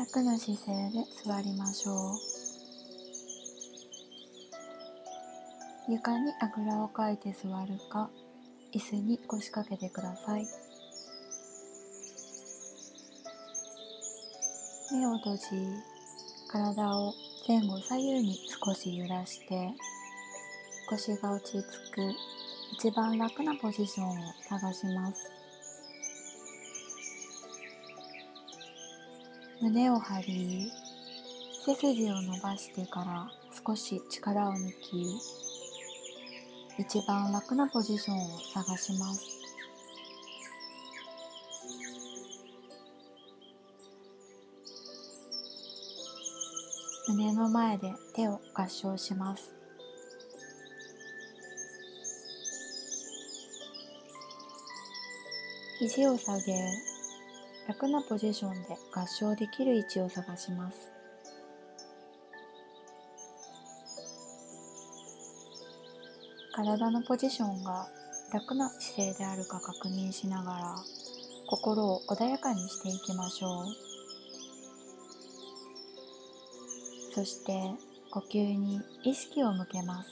楽な姿勢で座りましょう。床にあぐらをかいて座るか、椅子に腰掛けてください。目を閉じ、体を前後左右に少し揺らして、腰が落ち着く一番楽なポジションを探します。胸を張り、背筋を伸ばしてから少し力を抜き、一番楽なポジションを探します。胸の前で手を合掌します。肘を下げ、楽なポジションで合掌できる位置を探します。体のポジションが楽な姿勢であるか確認しながら、心を穏やかにしていきましょう。そして呼吸に意識を向けます。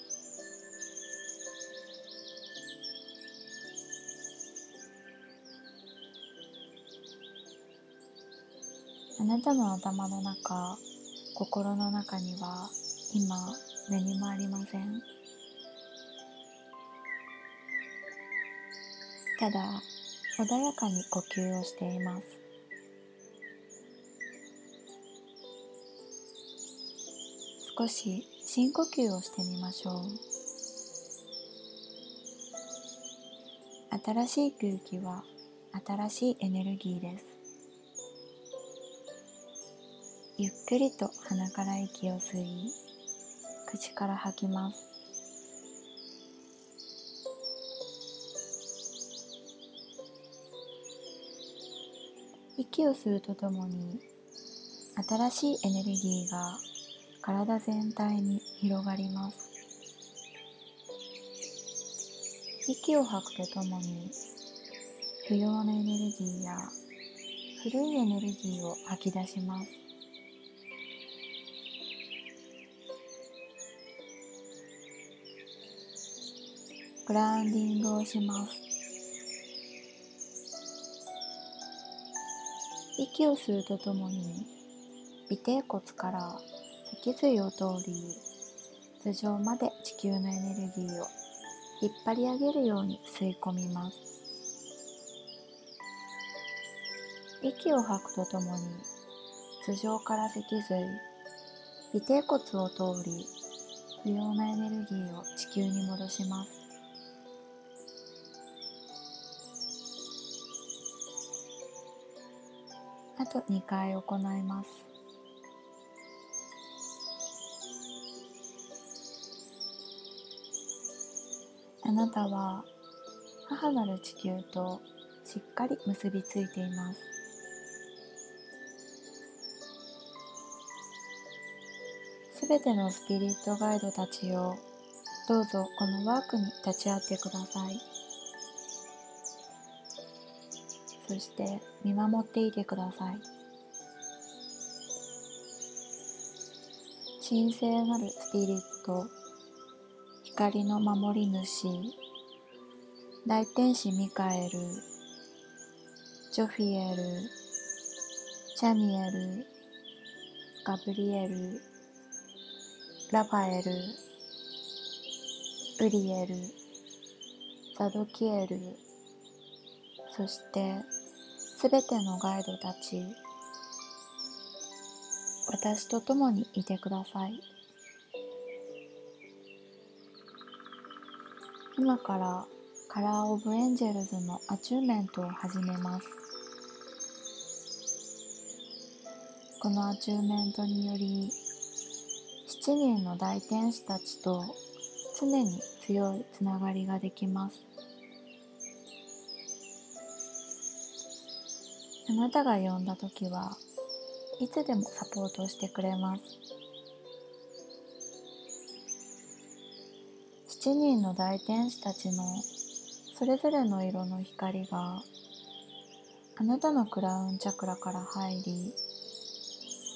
あなたの頭の中、心の中には今何もありません。ただ穏やかに呼吸をしています。少し深呼吸をしてみましょう。新しい空気は新しいエネルギーです。ゆっくりと鼻から息を吸い、口から吐きます。息を吸うとともに、新しいエネルギーが体全体に広がります。息を吐くとともに、不要なエネルギーや古いエネルギーを吐き出します。グラウンディングをします。息を吸うとともに、尾てい骨から脊髄を通り、頭上まで地球のエネルギーを引っ張り上げるように吸い込みます。息を吐くとともに、頭上から脊髄、尾てい骨を通り、不要なエネルギーを地球に戻します。あと2回行います。あなたは母なる地球としっかり結びついています。すべてのスピリットガイドたちよ、どうぞこのワークに立ち会ってください。そして見守っていてください。神聖なるスピリット、光の守り主、大天使ミカエル、ジョフィエル、チャニエル、ガブリエル、ラファエル、ウリエル、ザドキエル、そしてすべてのガイドたち、私と共にいてください。今からカラーオブエンジェルズのアチューメントを始めます。このアチューメントにより、7人の大天使たちと常に強いつながりができます。あなたが呼んだときはいつでもサポートしてくれます。7人の大天使たちのそれぞれの色の光があなたのクラウンチャクラから入り、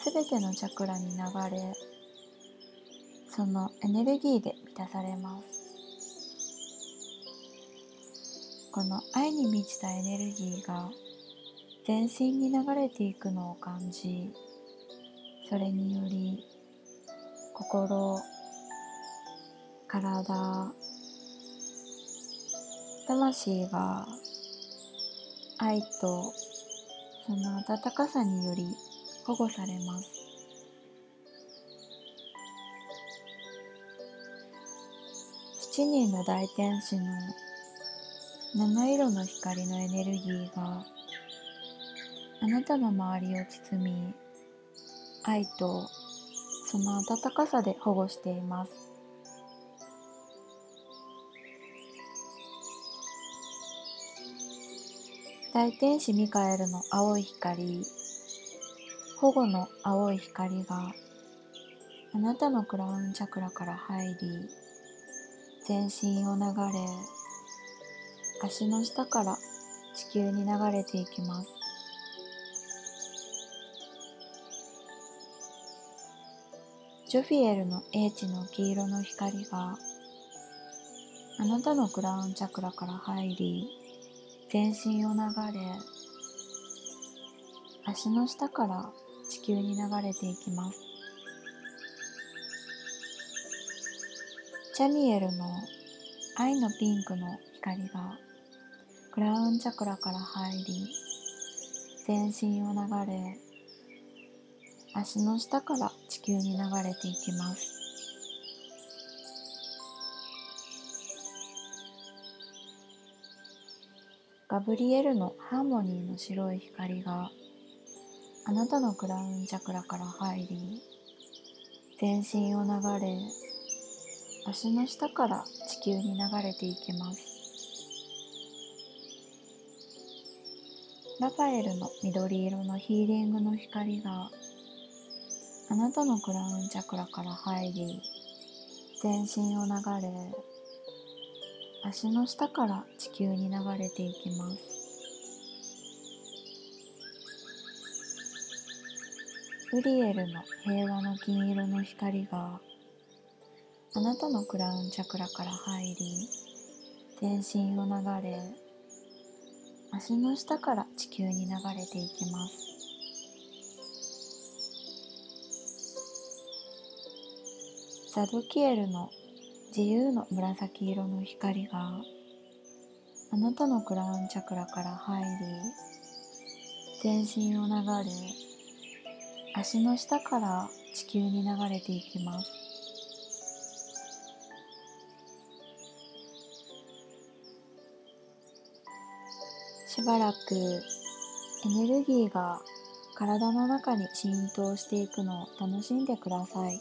すべてのチャクラに流れ、そのエネルギーで満たされます。この愛に満ちたエネルギーが全身に流れていくのを感じ、それにより心、体、魂が愛とその温かさにより保護されます。7人の大天使の七色の光のエネルギーがあなたの周りを包み、愛とその温かさで保護しています。大天使ミカエルの青い光、保護の青い光があなたのクラウンチャクラから入り、全身を流れ、足の下から地球に流れていきます。ジョフィエルの英知の黄色の光があなたのクラウンチャクラから入り、全身を流れ、足の下から地球に流れていきます。チャミエルの愛のピンクの光がクラウンチャクラから入り、全身を流れ、足の下から地球に流れていきます。ガブリエルのハーモニーの白い光があなたのクラウンチャクラから入り、全身を流れ、足の下から地球に流れていきます。ラファエルの緑色のヒーリングの光があなたのクラウンチャクラから入り、全身を流れ、足の下から地球に流れていきます。ウリエルの平和の金色の光があなたのクラウンチャクラから入り、全身を流れ、足の下から地球に流れていきます。ザドキエルの自由の紫色の光があなたのクラウンチャクラから入り、全身を流れ、足の下から地球に流れていきます。しばらくエネルギーが体の中に浸透していくのを楽しんでください。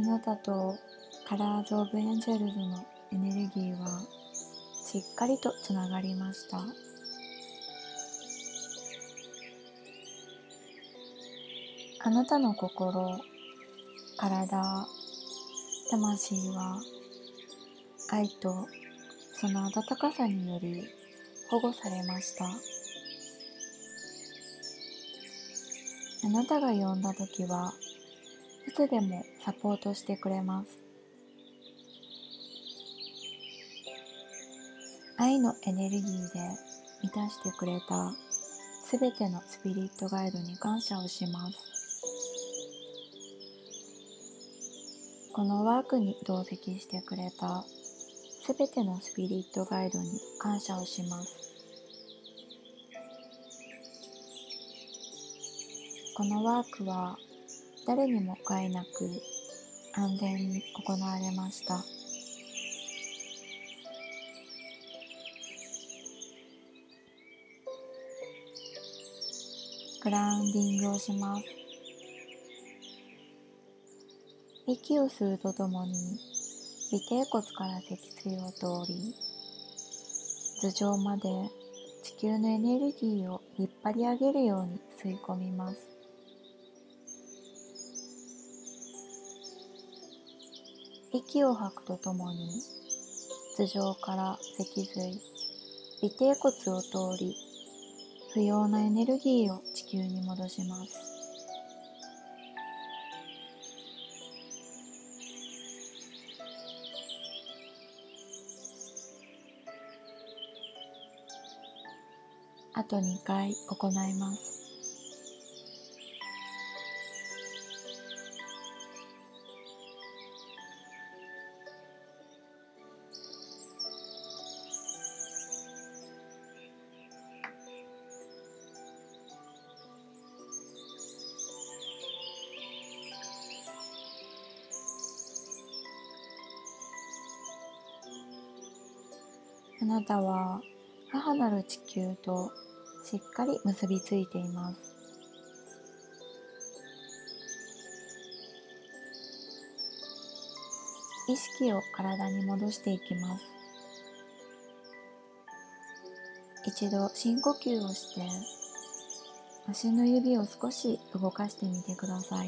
なたとカラーズ・オブ・エンジェルズのエネルギーはしっかりとつながりました。あなたの心、体、魂は愛とその温かさにより保護されました。あなたが呼んだときはいつでもサポートしてくれます。愛のエネルギーで満たしてくれたすべてのスピリットガイドに感謝をします。このワークに同席してくれたすべてのスピリットガイドに感謝をします。このワークは誰にも害なく安全に行われました。グラウンディングをします。息を吸うとともに尾てい骨から脊椎を通り頭上まで地球のエネルギーを引っ張り上げるように吸い込みます。息を吐くとともに頭上から脊髄、尾てい骨を通り不要なエネルギーを地球に戻します。あと2回行います。あなたは母なる地球としっかり結びついています。意識を体に戻していきます。一度深呼吸をして足の指を少し動かしてみてください。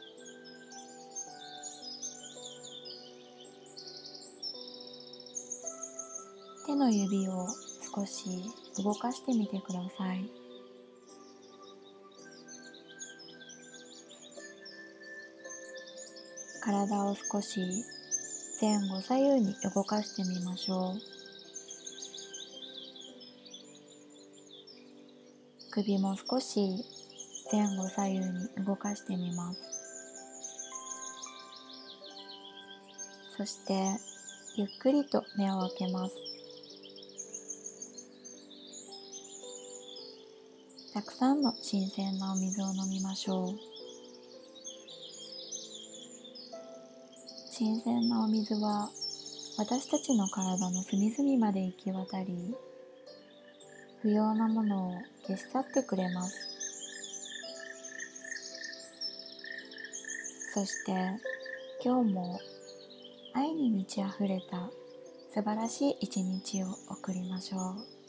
手の指を少し動かしてみてください。体を少し前後左右に動かしてみましょう。首も少し前後左右に動かしてみます。そしてゆっくりと目を開けます。たくさんの新鮮なお水を飲みましょう。新鮮なお水は私たちの体の隅々まで行き渡り、不要なものを消し去ってくれます。そして今日も愛に満ち溢れた素晴らしい一日を送りましょう。